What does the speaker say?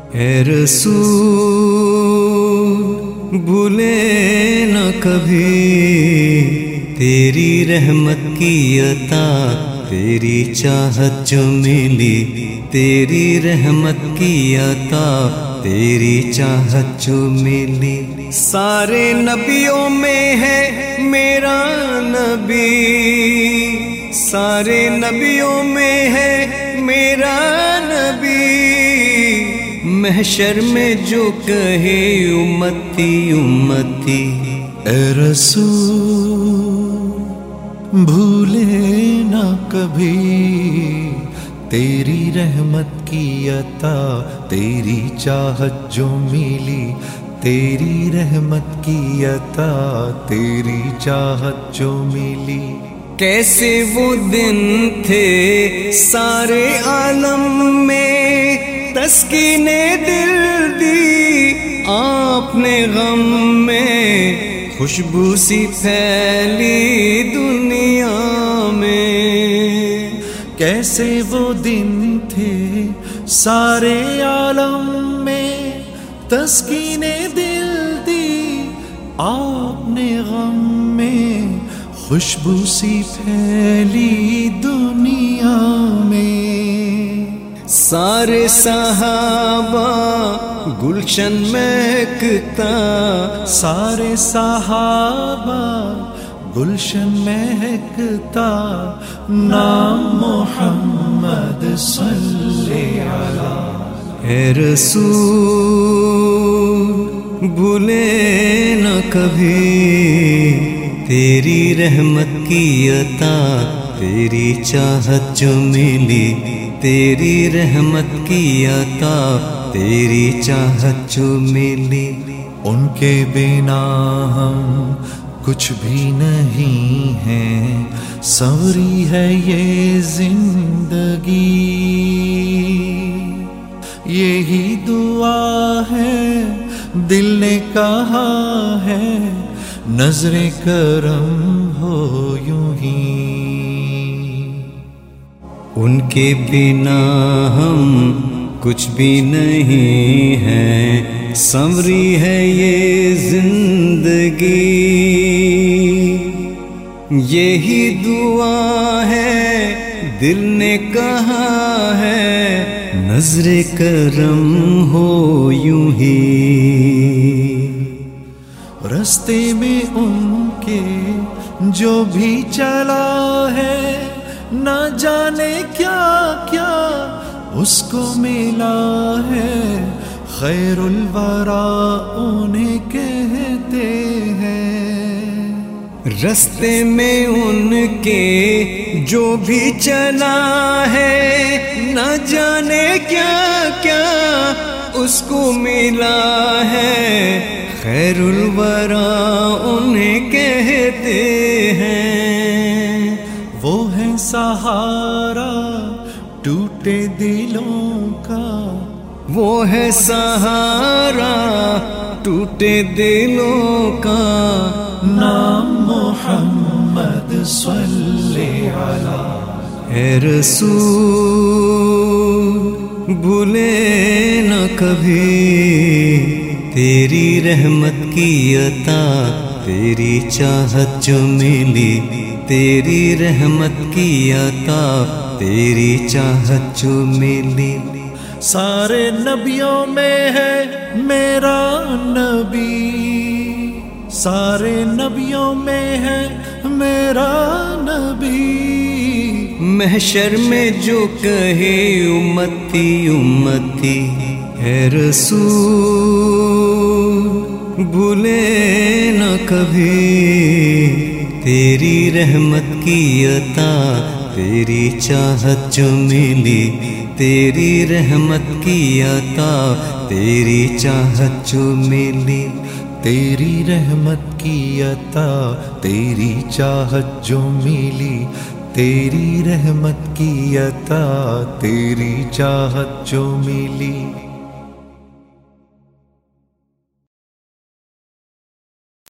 اے رسول بھولے نہ کبھی تیری رحمت کی عطا، تیری چاہت جو ملی، تیری رحمت کی عطا، تیری چاہت جو ملی۔ سارے نبیوں میں ہے میرا نبی، سارے نبیوں میں ہے میرا نبی، محشر میں جو کہے امتی امتی۔ اے رسول بھولے نہ کبھی تیری رحمت کی عطا، تیری چاہت جو ملی، تیری رحمت کی عطا، تیری چاہت جو ملی۔ کیسے وہ دن تھے سارے عالم میں، تسکین دل دی آپ نے غم میں، خوشبو سی پھیلی دنیا میں۔ کیسے وہ دن تھے سارے عالم میں، تسکین دل دی آپ نے غم میں، خوشبو سی پھیلی دنیا میں۔ سارے صحابہ گلشن مہکتا، سارے صحابہ گلشن مہکتا، نام محمد صلی علیہ۔ اے رسول بھولے نہ کبھی تیری رحمت کی عطا، تیری چاہت جو ملی، تیری رحمت کی عطا، تیری چاہت جو ملی۔ ان کے بنا ہم کچھ بھی نہیں ہیں، سنوری ہے یہ زندگی، یہی دعا ہے دل نے کہا ہے، نظر کرم ہو یوں ہی۔ ان کے بنا ہم کچھ بھی نہیں ہیں، سنوری ہے یہ زندگی، یہی دعا ہے دل نے کہا ہے، نظر کرم ہو یوں ہی۔ رستے میں ان کے جو بھی چلا ہے، نہ جانے کیا کیا اس کو ملا ہے، خیر الورا انہیں کہتے ہیں۔ رستے میں ان کے جو بھی چلا ہے، نہ جانے کیا کیا اس کو ملا ہے، خیر الورا انہیں کہتے ہیں۔ وہ ہے سہارا ٹوٹے دلوں کا، وہ ہے سہارا ٹوٹے دلوں کا، نام محمد صلی علیہ۔ اے رسول بھولے نہ کبھی تیری رحمت کی عطا، تیری چاہت جو ملی، تیری رحمت کی عطا، تیری چاہت جو ملی۔ سارے نبیوں میں ہے میرا نبی، سارے نبیوں میں ہے میرا نبی، محشر میں جو کہے امتی امتی۔ اے رسول بھولے نہ کبھی تیری رحمت کی عطا، تیری چاہت جو ملی، تیری رحمت کی عطا، تیری چاہت جو ملی۔ تیری رحمت کی عطا، تیری چاہت جو ملی، تیری رحمت کی عطا، تیری چاہت جو ملی۔